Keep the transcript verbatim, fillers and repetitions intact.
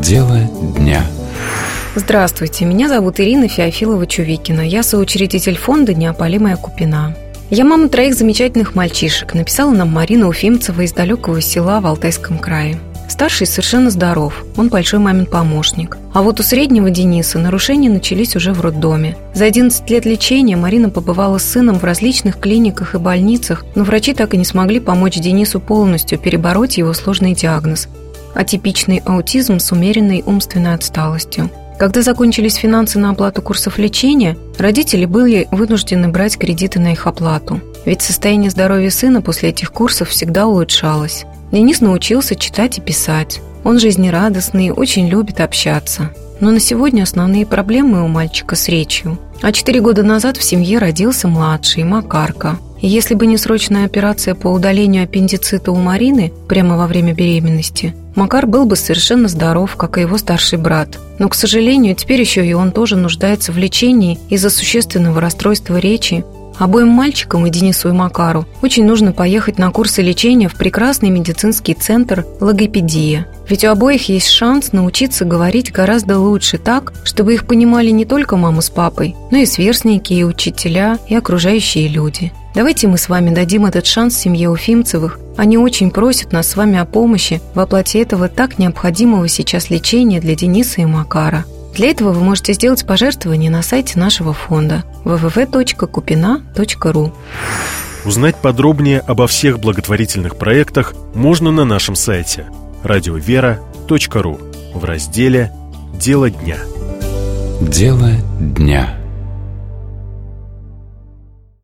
Дело дня. Здравствуйте, меня зовут Ирина Феофилова-Чувикина. Я соучредитель фонда «Неопалимая купина». Я мама троих замечательных мальчишек, написала нам Марина Уфимцева из далекого села в Алтайском крае. Старший совершенно здоров, он большой мамин помощник. А вот у среднего Дениса нарушения начались уже в роддоме. За одиннадцать лет лечения Марина побывала с сыном в различных клиниках и больницах, но врачи так и не смогли помочь Денису полностью перебороть его сложный диагноз – атипичный аутизм с умеренной умственной отсталостью. Когда закончились финансы на оплату курсов лечения, родители были вынуждены брать кредиты на их оплату. Ведь состояние здоровья сына после этих курсов всегда улучшалось. Денис научился читать и писать. Он жизнерадостный, очень любит общаться. Но на сегодня основные проблемы у мальчика с речью. А четыре года назад в семье родился младший, Макарка. И если бы не срочная операция по удалению аппендицита у Марины прямо во время беременности, Макар был бы совершенно здоров, как и его старший брат. Но, к сожалению, теперь еще и он тоже нуждается в лечении из-за существенного расстройства речи. Обоим мальчикам, и Денису, и Макару, очень нужно поехать на курсы лечения в прекрасный медицинский центр «Логопедия». Ведь у обоих есть шанс научиться говорить гораздо лучше так, чтобы их понимали не только мама с папой, но и сверстники, и учителя, и окружающие люди. Давайте мы с вами дадим этот шанс семье Уфимцевых. Они очень просят нас с вами о помощи в оплате этого так необходимого сейчас лечения для Дениса и Макара. Для этого вы можете сделать пожертвование на сайте нашего фонда дабл ю дабл ю дабл ю точка купина точка ру. Узнать подробнее обо всех благотворительных проектах можно на нашем сайте радиовера точка ру в разделе «Дело дня». Дело дня.